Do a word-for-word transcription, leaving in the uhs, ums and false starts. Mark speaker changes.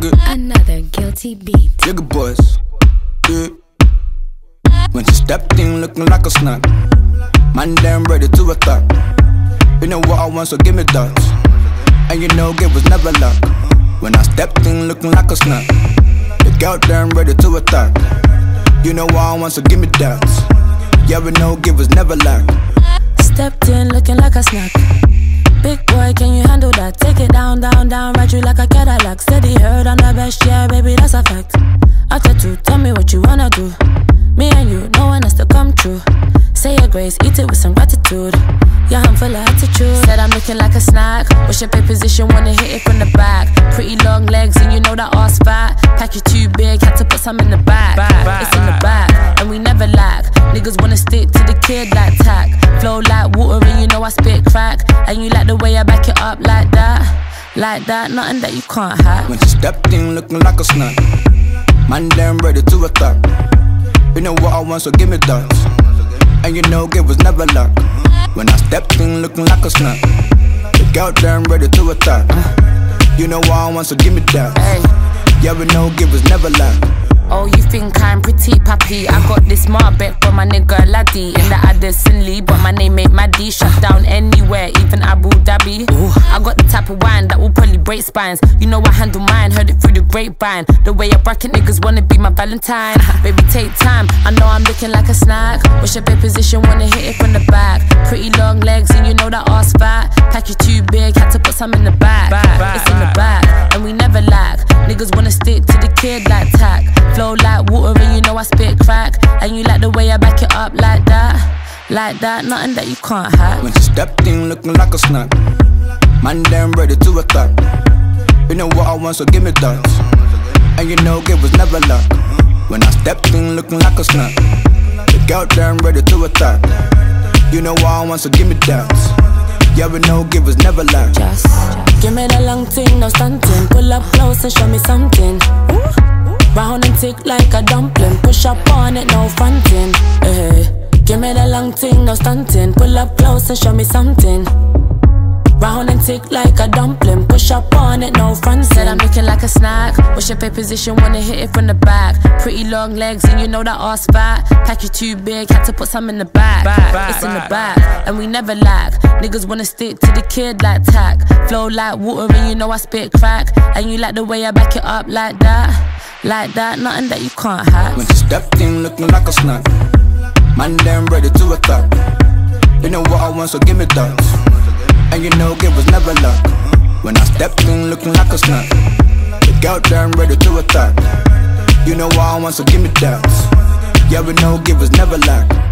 Speaker 1: Jigga.
Speaker 2: Another guilty beat.
Speaker 1: Jigga boys. Yeah. When she stepped in looking like a snack, man damn ready to attack. You know what I want, so give me that. And you know it was never luck. When I stepped in looking like a snack, the girl damn ready to attack. You know what I want, so give me that. Yeah, we know it was never luck.
Speaker 3: Stepped in looking like a snack. Big boy, can you handle that? Take it down, down, down, ride you like a Cadillac. Steady heard on the best, yeah, baby, that's a fact. After two, tell me what you wanna do. Me and you, no one has to come true. Say your grace, eat it with some gratitude. Yeah, I'm full of attitude. Said I'm looking like a snack. Wish your pay position, wanna hit it from the back. Pretty long legs, and you know that ass fat. Pack you too big, had to put some in the back. It's in the back, and we never lack. Niggas wanna stick to the kid like tack. Flow like water, and you know I spit crack. And you like the way I back it up like that. Like that, nothing that you can't hack.
Speaker 1: When she stepped in looking like a snack, man damn ready to attack. You know what I want, so give me that. And you know it was never luck. When I stepped in looking like a snack, the girl damn ready to attack. You know what I want, so give me that. Yeah, we know it was never luck.
Speaker 3: Oh, you think I'm pretty pappy? I got this Marbeck from my nigga Laddie. In the Addison Lee, but my name ain't Maddie. Shut down anywhere, even Abu Dhabi. Ooh. I got the type of wine that will probably break spines. You know I handle mine, heard it through the grapevine. The way I bracket niggas wanna be my Valentine. Baby, take time, I know I'm looking like a snack. Wish your bed position, wanna hit it from the back. Pretty long legs, and you know that ass fat. Pack you too big, had to put some in the back. It's in the back, and we never lack. Niggas wanna stick to the kid like tack. Flow like water, and you know I spit crack. And you like the way I back it up like that. Like that, nothing that you can't hack.
Speaker 1: When she stepped in looking like a snack, man damn ready to attack. You know what I want, so give me that. And you know it was never luck. When I stepped in looking like a snack, the girl damn ready to attack. You know what I want, so give me that. Yeah, we know it was never luck.
Speaker 3: Just give me the long thing, no stunting. Pull up close and show me something. Ooh. Round and tick like a dumpling. Push up on it, no fronting. Hey. Give me the long thing, no stunting. Pull up close and show me something. Round and tick like a dumpling. Push up on it, no fronting. Said I'm looking like a snack. Wish your pay position, wanna hit it from the back. Pretty long legs, and you know that ass fat. Pack you too big, had to put some in the back. It's in the back, and we never lack. Niggas wanna stick to the kid like tack. Flow like water, and you know I spit crack. And you like the way I back it up like that. Like that, nothing that you can't hack.
Speaker 1: When she stepped in looking like a snack, man damn ready to attack. You know what I want, so give me that. And you know it was never luck. When I stepped in looking like a snack, the girl damn ready to attack. You know what I want, so give me that. Yeah, we know it was never luck.